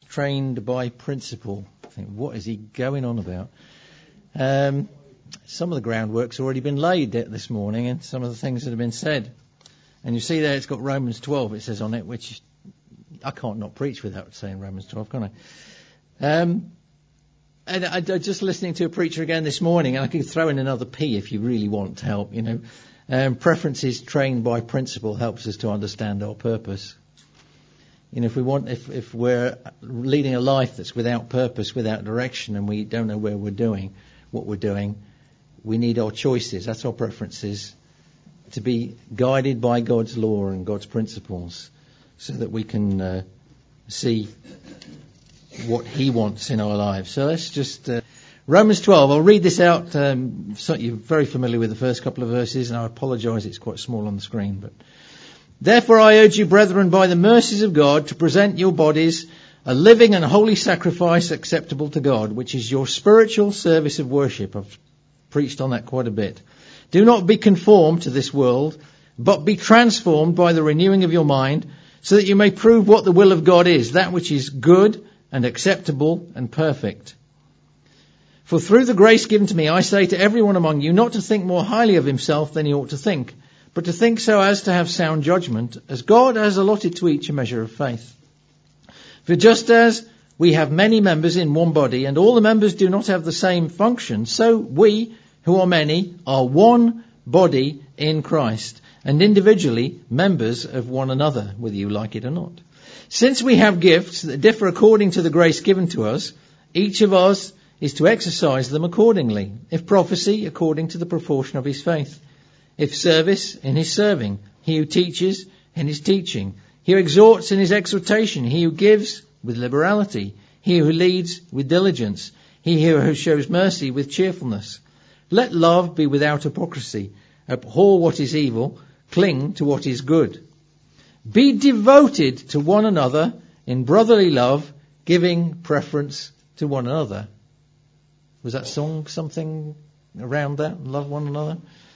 trained by principle. I think, what is he going on about? Some of the groundwork's already been laid this morning, and some of the things that have been said. And you see there, it's got Romans 12, it says on it, which I can't not preach without saying Romans 12, can I? And I just listening to a preacher again this morning, and I could throw in another P if you really want to help, you know. Preferences trained by principle helps us to understand our purpose. You know, if we're leading a life that's without purpose, without direction, and we don't know where we're doing, what we're doing, we need our choices. That's our preferences, to be guided by God's law and God's principles, so that we can see what He wants in our lives. So let's just Romans 12. I'll read this out. So you're very familiar with the first couple of verses, and I apologise, it's quite small on the screen. But therefore, I urge you, brethren, by the mercies of God, to present your bodies a living and holy sacrifice acceptable to God, which is your spiritual service of worship. I've preached on that quite a bit. Do not be conformed to this world, but be transformed by the renewing of your mind, so that you may prove what the will of God is, that which is good and acceptable and perfect. For through the grace given to me, I say to everyone among you, not to think more highly of himself than he ought to think, but to think so as to have sound judgment, as God has allotted to each a measure of faith. For just as we have many members in one body, and all the members do not have the same function, so we, who are many, are one body in Christ, and individually members of one another, whether you like it or not. Since we have gifts that differ according to the grace given to us, each of us is to exercise them accordingly. If prophecy, according to the proportion of his faith. If service, in his serving. He who teaches, in his teaching. He who exhorts, in his exhortation. He who gives, with liberality. He who leads, with diligence. He who shows mercy, with cheerfulness. Let love be without hypocrisy. Abhor what is evil. Cling to what is good. Be devoted to one another in brotherly love, giving preference to one another. Was that song something around that? Love one another?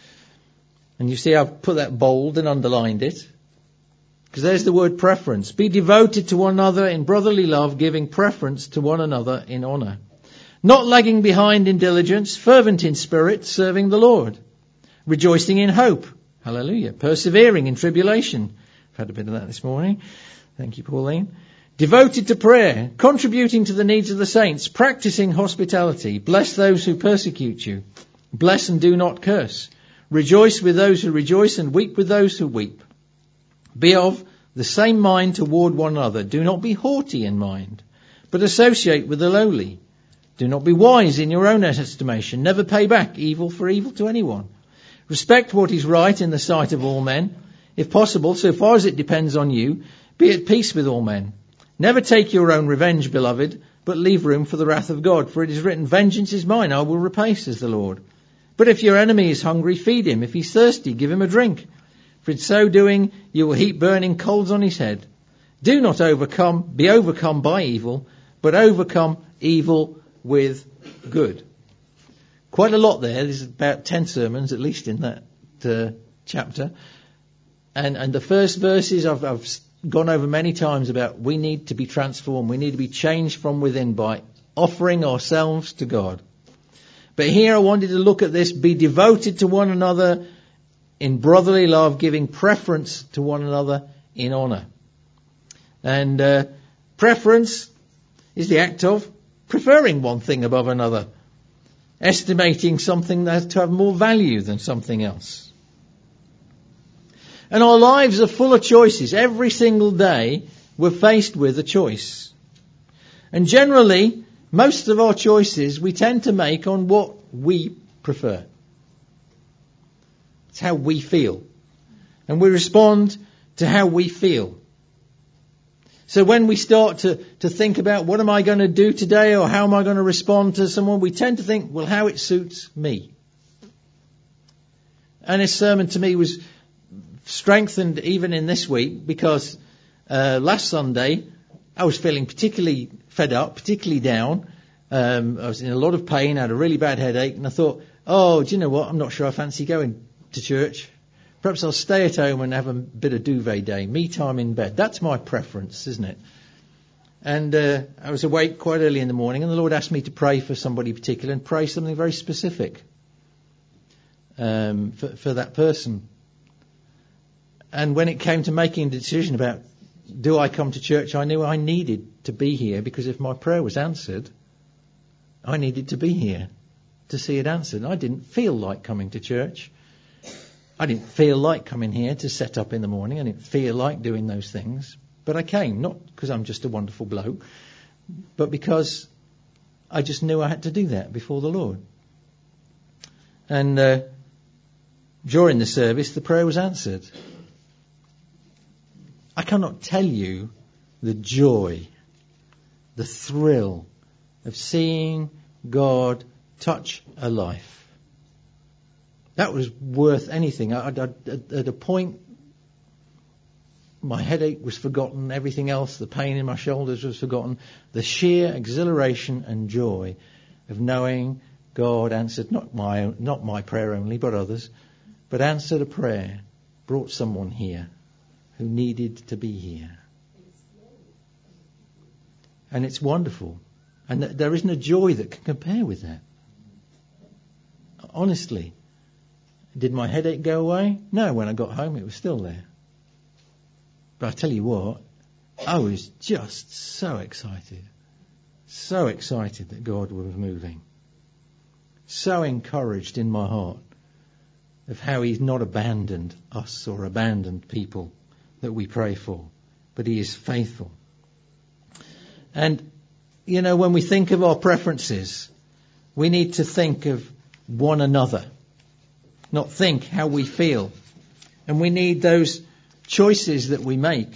And you see I've put that bold and underlined it, because there's the word preference. Be devoted to one another in brotherly love, giving preference to one another in honour. Not lagging behind in diligence, fervent in spirit, serving the Lord. Rejoicing in hope. Hallelujah. Persevering in tribulation. I've had a bit of that this morning. Thank you, Pauline. Devoted to prayer, contributing to the needs of the saints, practicing hospitality. Bless those who persecute you. Bless and do not curse. Rejoice with those who rejoice and weep with those who weep. Be of the same mind toward one another. Do not be haughty in mind, but associate with the lowly. Do not be wise in your own estimation. Never pay back evil for evil to anyone. Respect what is right in the sight of all men. If possible, so far as it depends on you, be at peace with all men. Never take your own revenge, beloved, but leave room for the wrath of God. For it is written, vengeance is mine, I will repay, says the Lord. But if your enemy is hungry, feed him. If he's thirsty, give him a drink. For in so doing, you will heap burning coals on his head. Do not be overcome by evil, but overcome evil with good. Quite a lot there. There's about 10 sermons, at least, in that chapter. And the first verses I've gone over many times about we need to be transformed. We need to be changed from within by offering ourselves to God. But here I wanted to look at this. Be devoted to one another in brotherly love, giving preference to one another in honour. And preference is the act of preferring one thing above another. Estimating something that to have more value than something else. And our lives are full of choices. Every single day we're faced with a choice. And generally, most of our choices we tend to make on what we prefer. It's how we feel. And we respond to how we feel. So when we start to think about what am I going to do today or how am I going to respond to someone, we tend to think, well, how it suits me. And his sermon to me was strengthened even in this week because last Sunday I was feeling particularly fed up, particularly down. I was in a lot of pain, I had a really bad headache, and I thought, oh, do you know what? I'm not sure I fancy going to church. Perhaps I'll stay at home and have a bit of duvet day, me time in bed. That's my preference, isn't it? And I was awake quite early in the morning, and the Lord asked me to pray for somebody particular and pray something very specific for that person. And when it came to making a decision about do I come to church, I knew I needed to be here, because if my prayer was answered, I needed to be here to see it answered. And I didn't feel like coming to church. I didn't feel like coming here to set up in the morning. I didn't feel like doing those things. But I came, not because I'm just a wonderful bloke, but because I just knew I had to do that before the Lord. And during the service, the prayer was answered. I cannot tell you the joy, the thrill of seeing God touch a life. That was worth anything. At a point, my headache was forgotten, everything else, the pain in my shoulders was forgotten. The sheer exhilaration and joy of knowing God answered not my prayer only, but others, but answered a prayer, brought someone here who needed to be here. And it's wonderful. And there isn't a joy that can compare with that. Honestly. Did my headache go away? No, when I got home it was still there. But I tell you what, I was just so excited that God was moving. So encouraged in my heart of how He's not abandoned us or abandoned people that we pray for, but He is faithful. And, you know, when we think of our preferences, we need to think of one another, not think how we feel. And we need those choices that we make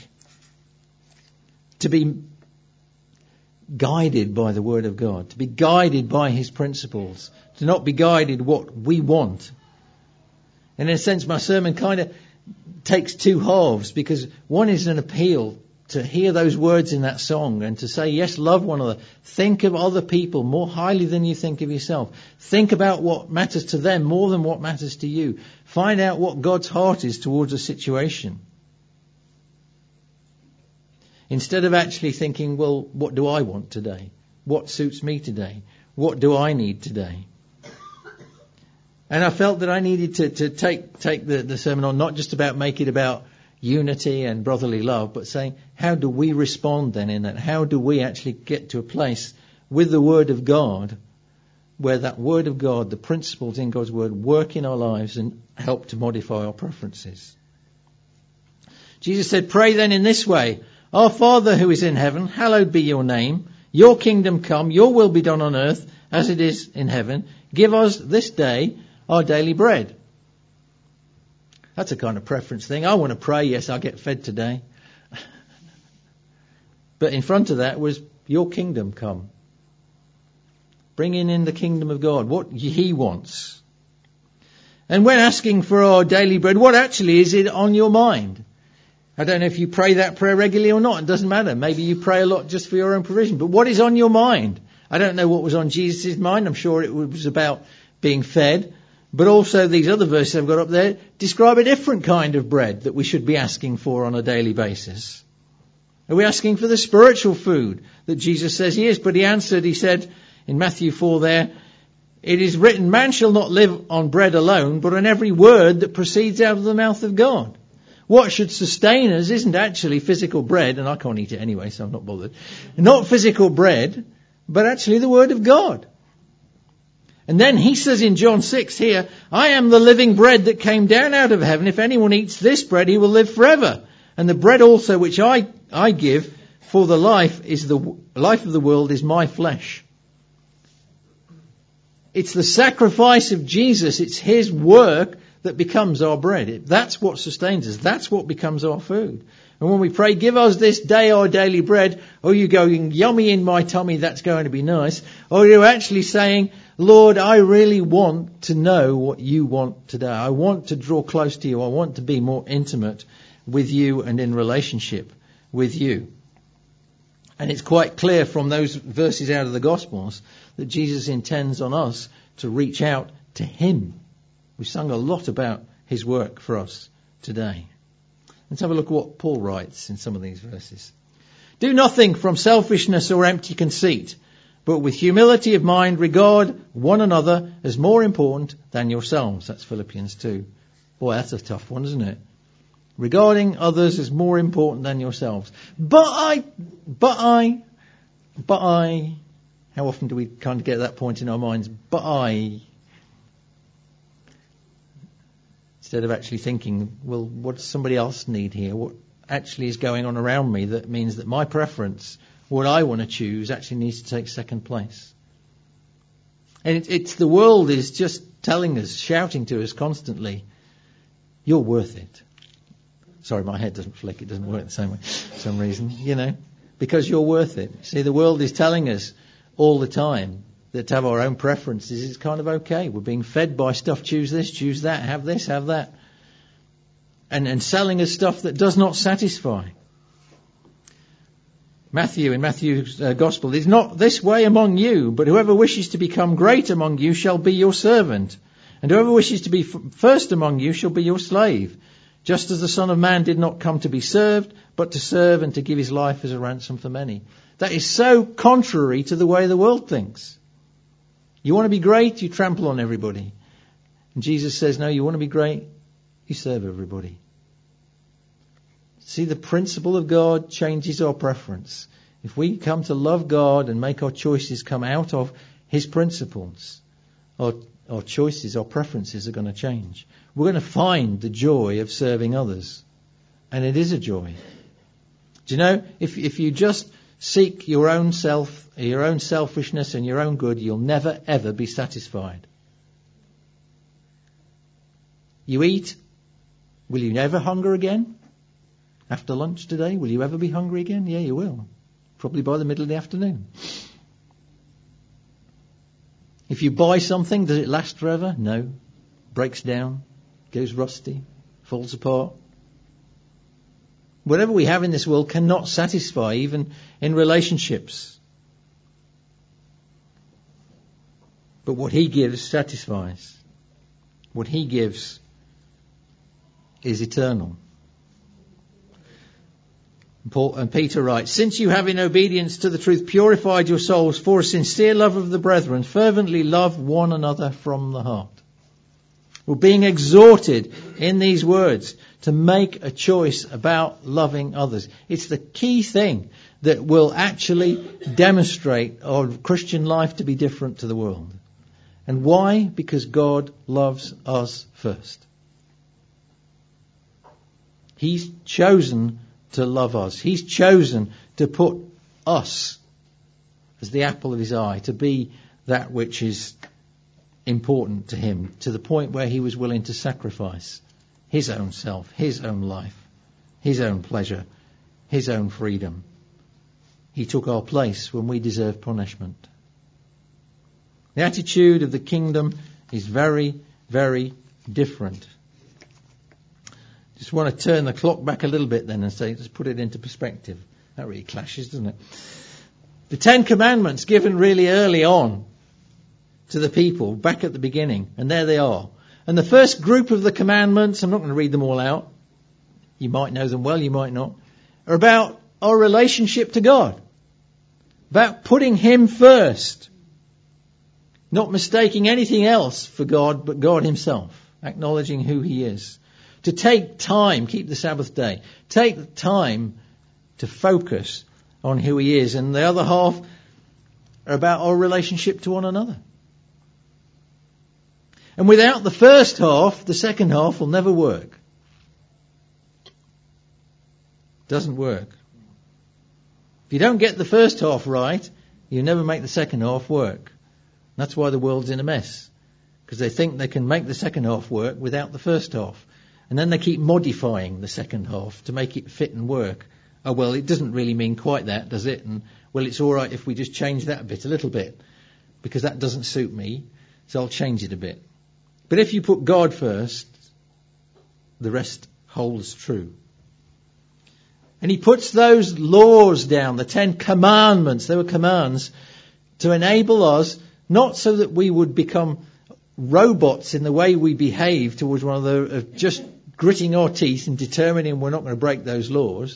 to be guided by the Word of God, to be guided by His principles, to not be guided what we want. And in a sense, my sermon kind of takes two halves, because one is an appeal to hear those words in that song and to say, yes, love one another. Think of other people more highly than you think of yourself. Think about what matters to them more than what matters to you. Find out what God's heart is towards a situation. Instead of actually thinking, well, what do I want today? What suits me today? What do I need today? And I felt that I needed to take the sermon on, not just about make it about unity and brotherly love, but saying, how do we respond then in that? How do we actually get to a place with the Word of God, where that Word of God, the principles in God's Word, work in our lives and help to modify our preferences? Jesus said, pray then in this way, Our Father who is in heaven, hallowed be your name. Your kingdom come, your will be done on earth as it is in heaven. Give us this day our daily bread. That's a kind of preference thing. I want to pray, yes, I'll get fed today. But in front of that was your kingdom come. Bringing in the kingdom of God, what He wants. And when asking for our daily bread, what actually is it on your mind? I don't know if you pray that prayer regularly or not. It doesn't matter. Maybe you pray a lot just for your own provision. But what is on your mind? I don't know what was on Jesus' mind. I'm sure it was about being fed. But also these other verses I've got up there describe a different kind of bread that we should be asking for on a daily basis. Are we asking for the spiritual food that Jesus says He is? But He answered, He said in Matthew 4 there, it is written, man shall not live on bread alone, but on every word that proceeds out of the mouth of God. What should sustain us isn't actually physical bread, and I can't eat it anyway, so I'm not bothered. Not physical bread, but actually the Word of God. And then He says in John 6 here, I am the living bread that came down out of heaven. If anyone eats this bread, he will live forever. And the bread also which I give for the life of the world is my flesh. It's the sacrifice of Jesus. It's His work that becomes our bread. That's what sustains us. That's what becomes our food. And when we pray, give us this day our daily bread, or you going, yummy in my tummy, that's going to be nice. Or you're actually saying, Lord, I really want to know what you want today. I want to draw close to you. I want to be more intimate with you and in relationship with you. And it's quite clear from those verses out of the Gospels that Jesus intends on us to reach out to Him. We've sung a lot about His work for us today. Let's have a look at what Paul writes in some of these verses. Do nothing from selfishness or empty conceit, but with humility of mind regard one another as more important than yourselves. That's Philippians 2. Boy, that's a tough one, isn't it? Regarding others as more important than yourselves. But I, how often do we kind of get to that point in our minds? Instead of actually thinking, well, what does somebody else need here? What actually is going on around me that means that my preference, what I want to choose, actually needs to take second place? And it's the world is just telling us, shouting to us constantly, you're worth it. Sorry, my head doesn't flick. It doesn't work the same way for some reason, because you're worth it. See, the world is telling us all the time that to have our own preferences is kind of okay. We're being fed by stuff. Choose this, choose that, have this, have that. And selling us stuff that does not satisfy. In Matthew's Gospel, it's not this way among you, but whoever wishes to become great among you shall be your servant. And whoever wishes to be first among you shall be your slave. Just as the Son of Man did not come to be served, but to serve and to give his life as a ransom for many. That is so contrary to the way the world thinks. You want to be great, you trample on everybody. And Jesus says, no, you want to be great, you serve everybody. See, the principle of God changes our preference. If we come to love God and make our choices come out of his principles, our choices, our preferences are going to change. We're going to find the joy of serving others. And it is a joy. Do you know, if you just seek your own selfishness and your own good, you'll never ever be satisfied. You eat, will you never hunger again? After lunch today, will you ever be hungry again? Yeah, you will. Probably by the middle of the afternoon. If you buy something, does it last forever? No. Breaks down, goes rusty, falls apart. Whatever we have in this world cannot satisfy, even in relationships. But what he gives satisfies. What he gives is eternal. And Peter writes, since you have in obedience to the truth purified your souls for a sincere love of the brethren, fervently love one another from the heart. We're being exhorted in these words to make a choice about loving others. It's the key thing that will actually demonstrate our Christian life to be different to the world. And why? Because God loves us first. He's chosen to love us. He's chosen to put us as the apple of his eye, to be that which is important to him, to the point where he was willing to sacrifice his own self, his own life, his own pleasure, his own freedom. He took our place when we deserved punishment. The attitude of the kingdom is very, very different. Just want to turn the clock back a little bit then and say, just put it into perspective. That really clashes, doesn't it? The 10 Commandments given really early on to the people, back at the beginning, and there they are. And the first group of the commandments, I'm not going to read them all out. You might know them well, you might not. Are about our relationship to God. About putting him first. Not mistaking anything else for God but God himself. Acknowledging who he is. To take time, keep the Sabbath day, take time to focus on who he is. And the other half are about our relationship to one another. And without the first half, the second half will never work. Doesn't work. If you don't get the first half right, you never make the second half work. That's why the world's in a mess. Because they think they can make the second half work without the first half. And then they keep modifying the second half to make it fit and work. Oh, well, it doesn't really mean quite that, does it? And, well, it's all right if we just change that a little bit, because that doesn't suit me, so I'll change it a bit. But if you put God first, the rest holds true. And he puts those laws down, the 10 Commandments, they were commands, to enable us, not so that we would become robots in the way we behave towards one another, of just gritting our teeth and determining we're not going to break those laws,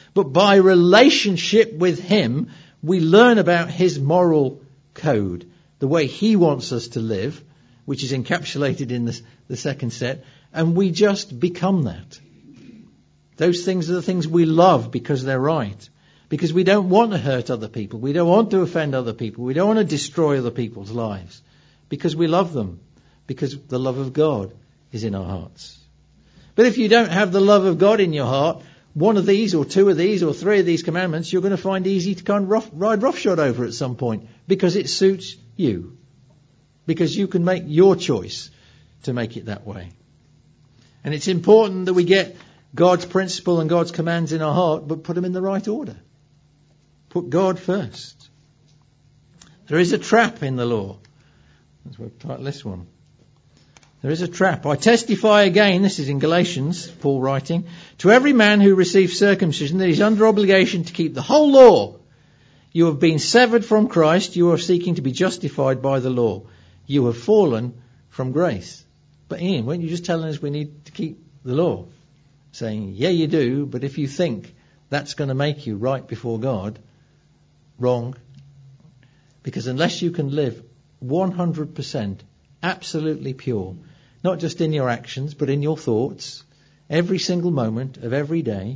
but by relationship with him, we learn about his moral code, the way he wants us to live, which is encapsulated in the second set, and we just become that. Those things are the things we love because they're right. Because we don't want to hurt other people. We don't want to offend other people. We don't want to destroy other people's lives. Because we love them. Because the love of God is in our hearts. But if you don't have the love of God in your heart, one of these or two of these or three of these commandments you're going to find easy to kind of ride roughshod over at some point. Because it suits you. Because you can make your choice to make it that way. And it's important that we get God's principle and God's commands in our heart, but put them in the right order. Put God first. There is a trap in the law. That's what I've titled this one. There is a trap. I testify again, this is in Galatians, Paul writing, to every man who receives circumcision that he's under obligation to keep the whole law. You have been severed from Christ. You are seeking to be justified by the law. You have fallen from grace. But Ian, weren't you just telling us we need to keep the law? Saying, yeah, you do, but if you think that's going to make you right before God, wrong. Because unless you can live 100% absolutely pure, not just in your actions, but in your thoughts, every single moment of every day,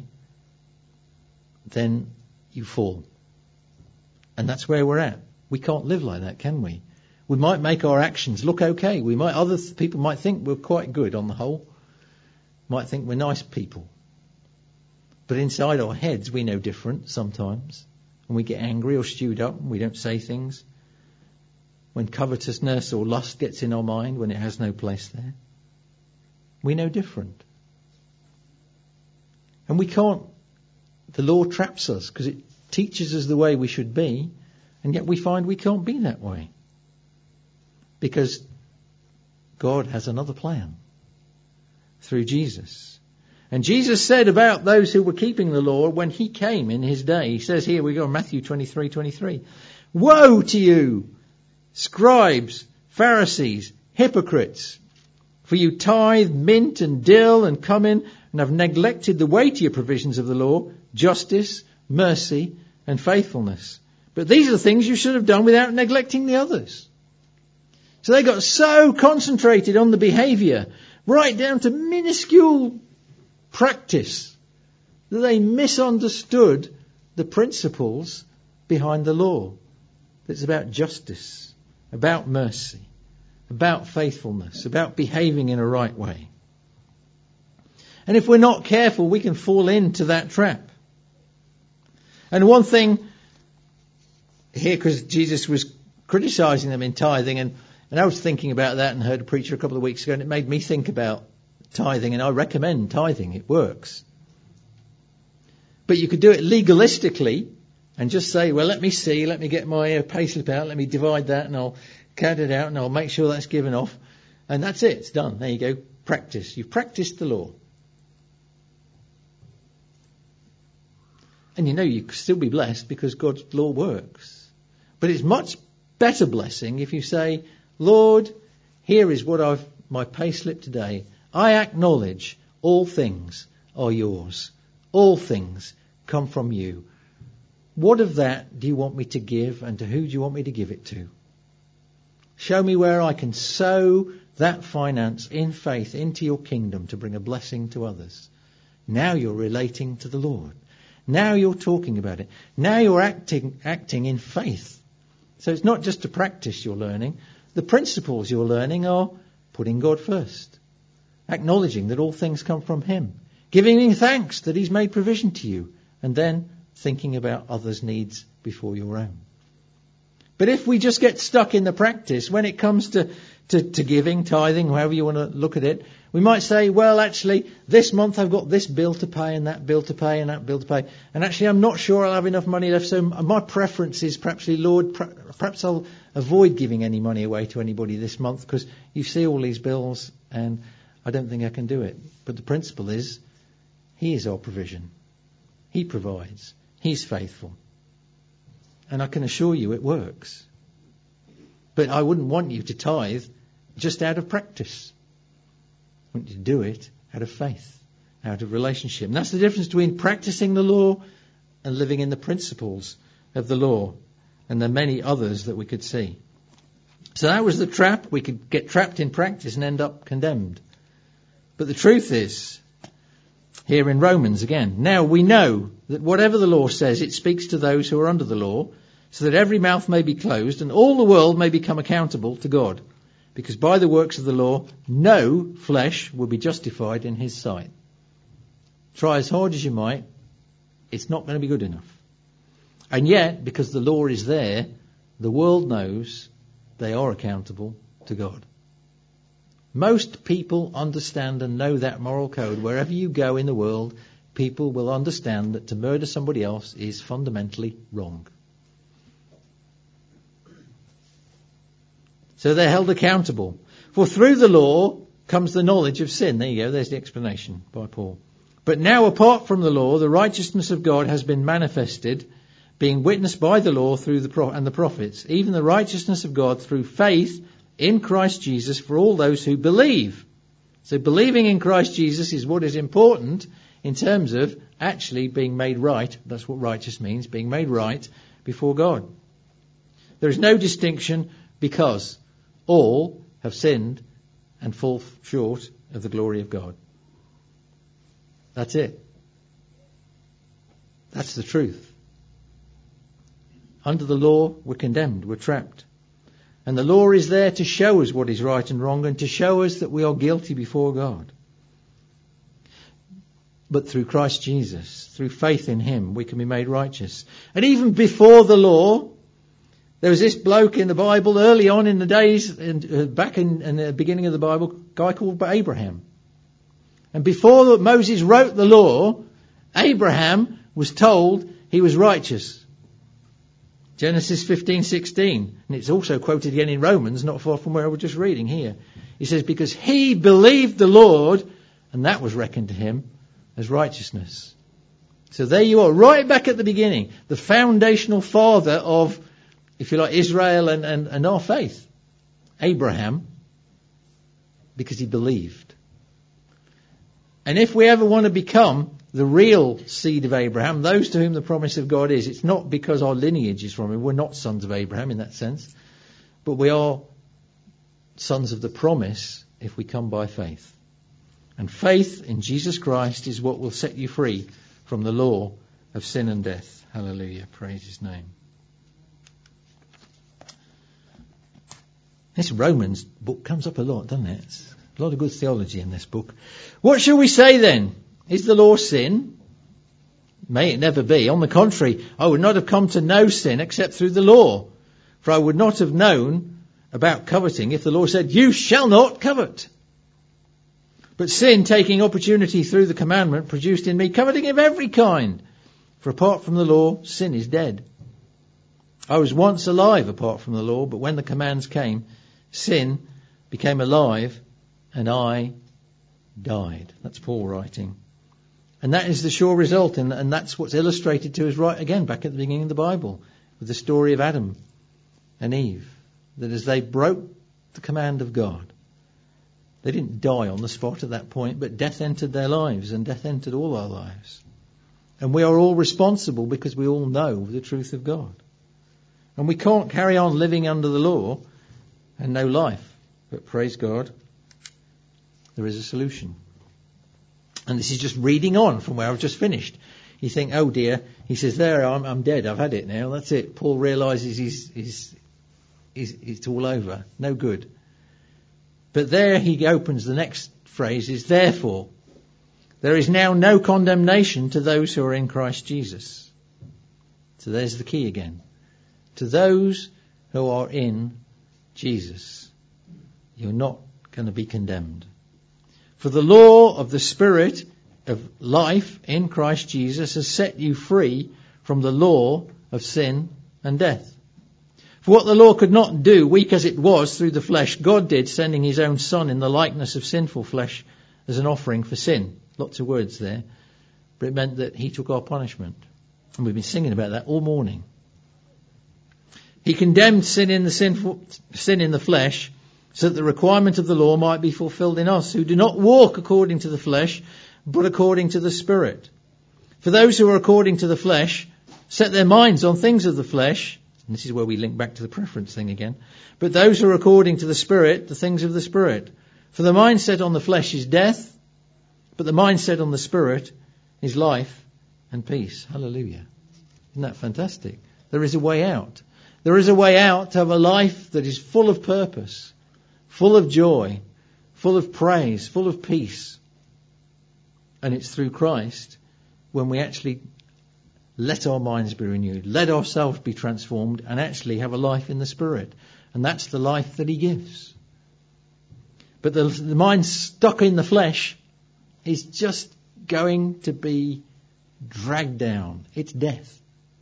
then you fall. And that's where we're at. We can't live like that, can we? We might make our actions look okay. Other people might think we're quite good on the whole. Might think we're nice people. But inside our heads, we know different sometimes. And we get angry or stewed up and we don't say things. When covetousness or lust gets in our mind, when it has no place there. We know different. And we can't. The law traps us because it teaches us the way we should be. And yet we find we can't be that way. Because God has another plan. Through Jesus. And Jesus said about those who were keeping the law when he came in his day, he says here, we go Matthew 23:23. Woe to you, scribes, Pharisees, hypocrites, for you tithe mint and dill and cumin and have neglected the weightier provisions of the law, justice, mercy and faithfulness. But these are the things you should have done without neglecting the others. So they got so concentrated on the behaviour, right down to minuscule practice, that they misunderstood the principles behind the law. It's about justice, about mercy, about faithfulness, about behaving in a right way. And if we're not careful, we can fall into that trap. And one thing here, because Jesus was criticising them in tithing, and I was thinking about that and heard a preacher a couple of weeks ago, and it made me think about tithing, and I recommend tithing. It works. But you could do it legalistically and just say, well, let me get my payslip out, let me divide that, and I'll count it out, and I'll make sure that's given off. And that's it. It's done. There you go. Practice. You've practiced the law. And you can still be blessed because God's law works. But it's much better blessing if you say, Lord, here is what my payslip today. I acknowledge all things are yours. All things come from you. What of that do you want me to give, and to who do you want me to give it to? Show me where I can sow that finance in faith into your kingdom to bring a blessing to others. Now you're relating to the Lord. Now you're talking about it. Now you're acting in faith. So it's not just a practice you're learning. The principles you're learning are putting God first. Acknowledging that all things come from him. Giving him thanks that he's made provision to you. And then thinking about others' needs before your own. But if we just get stuck in the practice, when it comes to giving, tithing, however you want to look at it, we might say, well, actually, this month I've got this bill to pay and that bill to pay and that bill to pay. And actually, I'm not sure I'll have enough money left. So my preference is perhaps, Lord, perhaps I'll avoid giving any money away to anybody this month because you see all these bills and I don't think I can do it. But the principle is, he is our provision. He provides. He's faithful. And I can assure you it works. But I wouldn't want you to tithe just out of practice. I want you to do it out of faith, out of relationship. And that's the difference between practicing the law and living in the principles of the law, and the many others that we could see. So that was the trap. We could get trapped in practice and end up condemned. But the truth is, here in Romans again, now we know that whatever the law says, it speaks to those who are under the law, so that every mouth may be closed and all the world may become accountable to God. Because by the works of the law, no flesh will be justified in his sight. Try as hard as you might, it's not going to be good enough. And yet, because the law is there, the world knows they are accountable to God. Most people understand and know that moral code. Wherever you go in the world, people will understand that to murder somebody else is fundamentally wrong. So they're held accountable. For through the law comes the knowledge of sin. There you go, there's the explanation by Paul. But now apart from the law, the righteousness of God has been manifested, being witnessed by the law through the prophets, even the righteousness of God through faith in Christ Jesus for all those who believe. So believing in Christ Jesus is what is important in terms of actually being made right. That's what righteous means, being made right before God. There is no distinction because all have sinned and fall short of the glory of God. That's it. That's the truth. Under the law, we're condemned, we're trapped. And the law is there to show us what is right and wrong and to show us that we are guilty before God. But through Christ Jesus, through faith in him, we can be made righteous. And even before the law, there was this bloke in the Bible early on in the days, back in the beginning of the Bible, a guy called Abraham. And before Moses wrote the law, Abraham was told he was righteous. Genesis 15:16, and it's also quoted again in Romans, not far from where I was just reading here. He says, because he believed the Lord, and that was reckoned to him as righteousness. So there you are, right back at the beginning, the foundational father of, if you like, Israel and our faith, Abraham, because he believed. And if we ever want to become the real seed of Abraham, those to whom the promise of God is, it's not because our lineage is from him. We're not sons of Abraham in that sense. But we are sons of the promise if we come by faith. And faith in Jesus Christ is what will set you free from the law of sin and death. Hallelujah. Praise his name. This Romans book comes up a lot, doesn't it? It's a lot of good theology in this book. What shall we say then? Is the law sin? May it never be. On the contrary, I would not have come to know sin except through the law. For I would not have known about coveting if the law said, you shall not covet. But sin, taking opportunity through the commandment, produced in me coveting of every kind. For apart from the law, sin is dead. I was once alive apart from the law, but when the commands came, sin became alive and I died. That's Paul writing. And that is the sure result, and that's what's illustrated to us right again back at the beginning of the Bible, with the story of Adam and Eve, that as they broke the command of God, they didn't die on the spot at that point, but death entered their lives, and death entered all our lives. And we are all responsible because we all know the truth of God. And we can't carry on living under the law and no life. But praise God, there is a solution. And this is just reading on from where I've just finished. You think, oh dear, he says, there, I'm dead, I've had it now, that's it. Paul realises it's all over, no good. But there he opens the next phrase, is therefore, there is now no condemnation to those who are in Christ Jesus. So there's the key again. To those who are in Jesus, you're not going to be condemned. For the law of the Spirit of life in Christ Jesus has set you free from the law of sin and death. For what the law could not do, weak as it was through the flesh, God did, sending his own Son in the likeness of sinful flesh as an offering for sin. Lots of words there. But it meant that he took our punishment. And we've been singing about that all morning. He condemned sin in the flesh, so that the requirement of the law might be fulfilled in us, who do not walk according to the flesh, but according to the Spirit. For those who are according to the flesh set their minds on things of the flesh. And this is where we link back to the preference thing again. But those who are according to the Spirit, the things of the Spirit. For the mindset on the flesh is death, but the mindset on the Spirit is life and peace. Hallelujah. Isn't that fantastic? There is a way out. There is a way out to have a life that is full of purpose, full of joy, full of praise, full of peace. And it's through Christ when we actually let our minds be renewed, let ourselves be transformed, and actually have a life in the Spirit. And that's the life that He gives. But the mind stuck in the flesh is just going to be dragged down. It's death.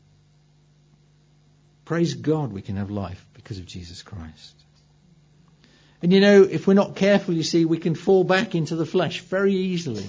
Praise God we can have life because of Jesus Christ. And if we're not careful, you see, we can fall back into the flesh very easily.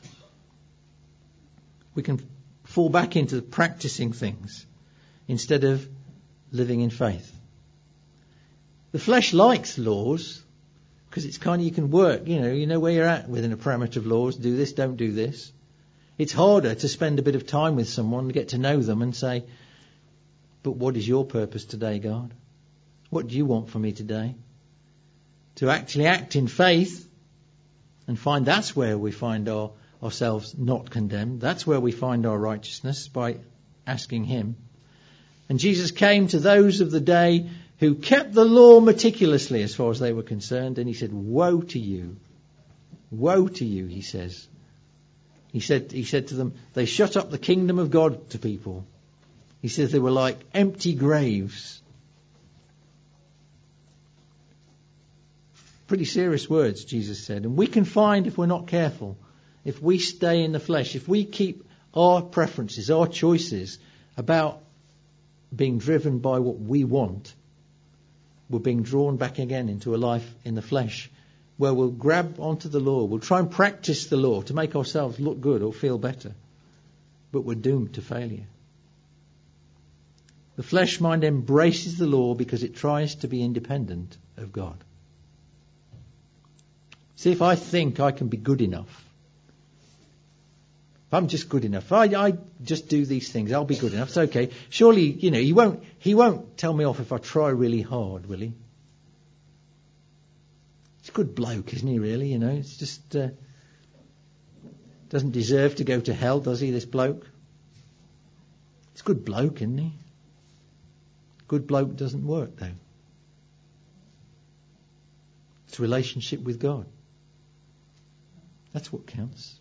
We can fall back into practicing things instead of living in faith. The flesh likes laws because it's kind of, you can work, you know where you're at within a parameter of laws. Do this, don't do this. It's harder to spend a bit of time with someone, to get to know them and say, but what is your purpose today, God? What do you want from me today? To actually act in faith and find that's where we find ourselves not condemned. That's where we find our righteousness, by asking Him. And Jesus came to those of the day who kept the law meticulously as far as they were concerned, and He said, woe to you. Woe to you, He says. He said to them, they shut up the kingdom of God to people. He says they were like empty graves. Pretty serious words, Jesus said. And we can find, if we're not careful, if we stay in the flesh, if we keep our preferences, our choices about being driven by what we want, we're being drawn back again into a life in the flesh where we'll grab onto the law. We'll try and practice the law to make ourselves look good or feel better. But we're doomed to failure. The flesh mind embraces the law because it tries to be independent of God. See, if I think I can be good enough, if I'm just good enough, I just do these things, I'll be good enough, it's okay. Surely, he won't tell me off if I try really hard, will He? He's a good bloke, isn't he, really? It's just, doesn't deserve to go to hell, does he, this bloke? He's a good bloke, isn't he? Good bloke doesn't work, though. It's a relationship with God. That's what counts.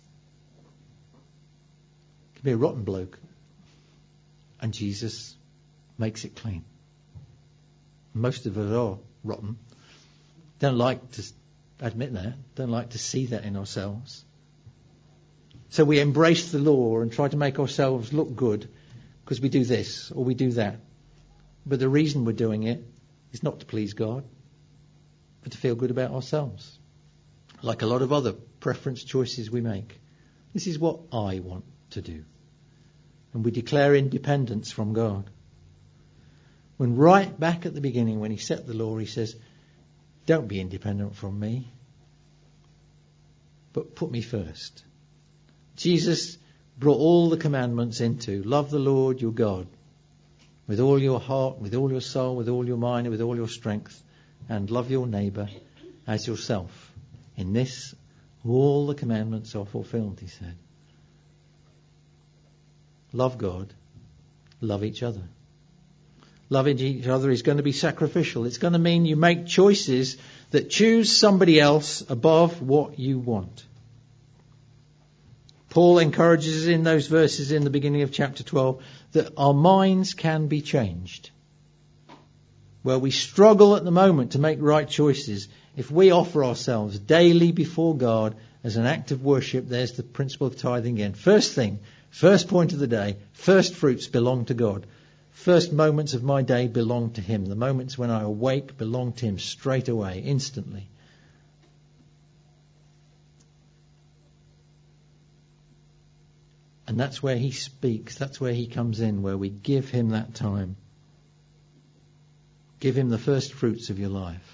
It can be a rotten bloke, and Jesus makes it clean. Most of us are rotten. Don't like to admit that. Don't like to see that in ourselves. So we embrace the law and try to make ourselves look good because we do this or we do that. But the reason we're doing it is not to please God, but to feel good about ourselves. Like a lot of other preference choices we make. This is what I want to do. And we declare independence from God. When right back at the beginning, when He set the law, He says, don't be independent from me, but put me first. Jesus brought all the commandments into love the Lord your God with all your heart, with all your soul, with all your mind, and with all your strength, and love your neighbour as yourself. In this, all the commandments are fulfilled, He said. Love God, love each other. Loving each other is going to be sacrificial. It's going to mean you make choices that choose somebody else above what you want. Paul encourages in those verses in the beginning of chapter 12 that our minds can be changed. Where we struggle at the moment to make right choices, if we offer ourselves daily before God as an act of worship, there's the principle of tithing again. First thing, first point of the day, first fruits belong to God. First moments of my day belong to Him. The moments when I awake belong to Him straight away, instantly. And that's where He speaks. That's where He comes in, where we give Him that time. Give Him the first fruits of your life.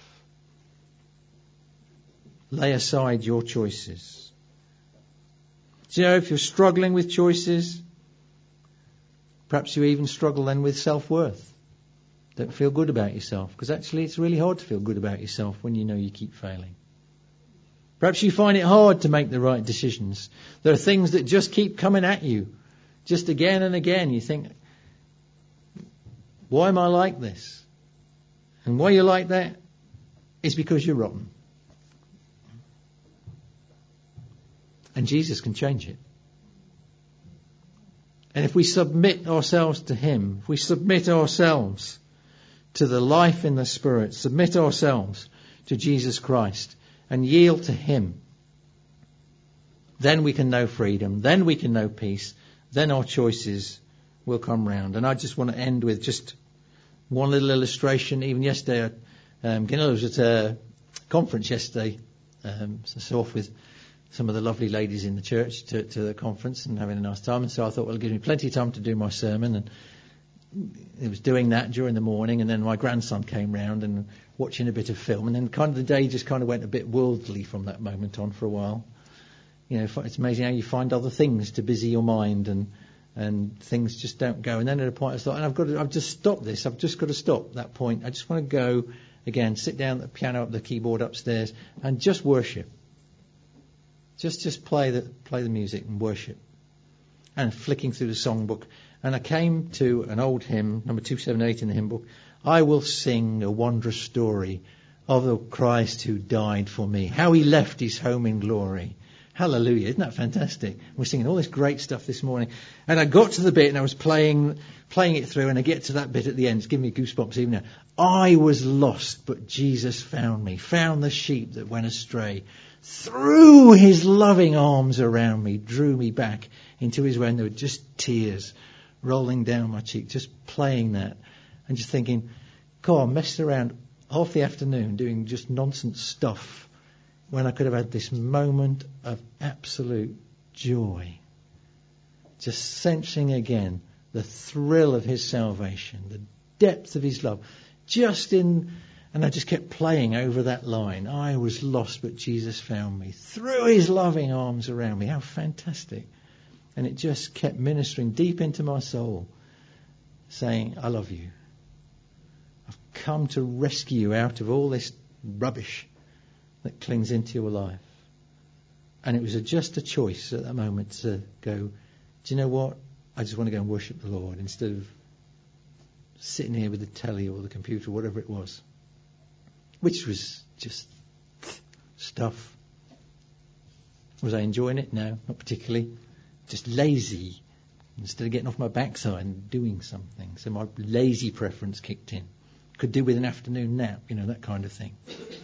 Lay aside your choices. Do you know, if you're struggling with choices, Perhaps you even struggle then with self-worth. Don't feel good about yourself, because actually it's really hard to feel good about yourself when you know you keep failing. Perhaps you find it hard to make the right decisions. There are things that just keep coming at you, just again and again. You think, why am I like this? And why you're like that is because you're rotten. And Jesus can change it. And if we submit ourselves to Him, if we submit ourselves to the life in the Spirit, submit ourselves to Jesus Christ and yield to Him, then we can know freedom, then we can know peace, then our choices will come round. And I just want to end with just one little illustration. Even yesterday, I was at a conference yesterday, so off with some of the lovely ladies in the church to the conference and having a nice time. And so I thought, well, it'll give me plenty of time to do my sermon. And it was doing that during the morning. And then my grandson came round and watching a bit of film. And then kind of the day just kind of went a bit worldly from that moment on for a while. You know, it's amazing how you find other things to busy your mind and things just don't go. And then at a point I thought, I've just stopped this. I've just got to stop that point. I just want to go again, sit down at the piano, up the keyboard upstairs and just worship. Just play the music and worship. And flicking through the songbook. And I came to an old hymn, number 278 in the hymn book. I will sing a wondrous story of the Christ who died for me. How He left His home in glory. Hallelujah. Isn't that fantastic? We're singing all this great stuff this morning. And I got to the bit and I was playing it through, and I get to that bit at the end. It's giving me goosebumps even now. I was lost, but Jesus found me. Found the sheep that went astray. Threw His loving arms around me, drew me back into His way, and there were just tears rolling down my cheek, just playing that and just thinking, God, I messed around half the afternoon doing just nonsense stuff when I could have had this moment of absolute joy. Just sensing again the thrill of His salvation, the depth of His love, and I just kept playing over that line. I was lost, but Jesus found me. Threw His loving arms around me. How fantastic. And it just kept ministering deep into my soul, saying, I love you. I've come to rescue you out of all this rubbish that clings into your life. And it was just a choice at that moment to go, do you know what? I just want to go and worship the Lord instead of sitting here with the telly or the computer, whatever it was. Which was just stuff. Was I enjoying it? No, not particularly. Just lazy. Instead of getting off my backside and doing something. So my lazy preference kicked in. Could do with an afternoon nap, that kind of thing.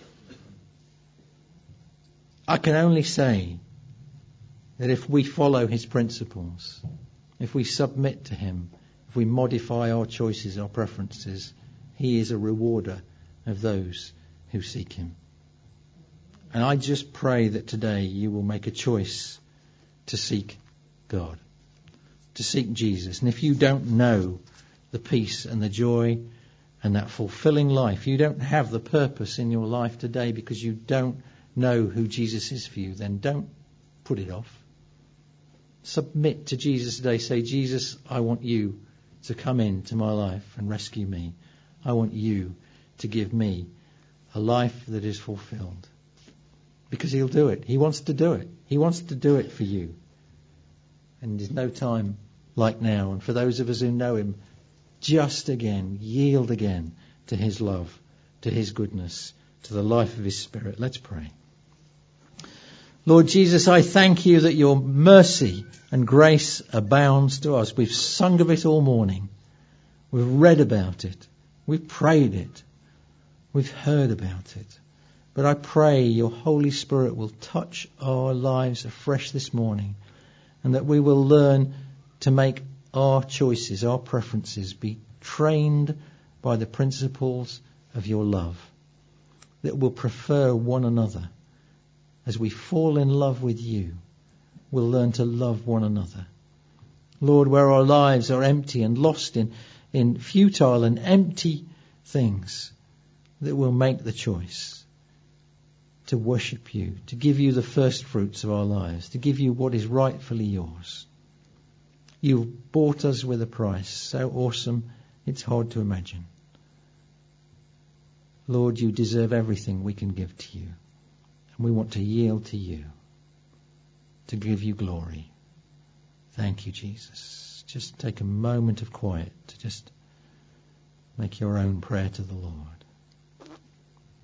I can only say that if we follow His principles, if we submit to Him, if we modify our choices, our preferences, He is a rewarder of those who seek Him. And I just pray that today you will make a choice to seek God, to seek Jesus. And if you don't know the peace and the joy and that fulfilling life, you don't have the purpose in your life today because you don't know who Jesus is for you, then don't put it off. Submit to Jesus today. Say, Jesus, I want you to come into my life and rescue me. I want you to give me a life that is fulfilled. Because He'll do it. He wants to do it. He wants to do it for you. And there's no time like now. And for those of us who know Him, just again, yield again to His love, to His goodness, to the life of His Spirit. Let's pray. Lord Jesus, I thank You that Your mercy and grace abounds to us. We've sung of it all morning. We've read about it. We've prayed it. We've heard about it. But I pray Your Holy Spirit will touch our lives afresh this morning, and that we will learn to make our choices, our preferences, be trained by the principles of Your love, that we'll prefer one another. As we fall in love with You, we'll learn to love one another. Lord, where our lives are empty and lost in futile and empty things, that we'll make the choice to worship You, to give You the first fruits of our lives, to give You what is rightfully Yours. You've bought us with a price so awesome it's hard to imagine. Lord, you deserve everything we can give to you. And we want to yield to you, to give you glory. Thank you, Jesus. Just take a moment of quiet to just make your own prayer to the Lord.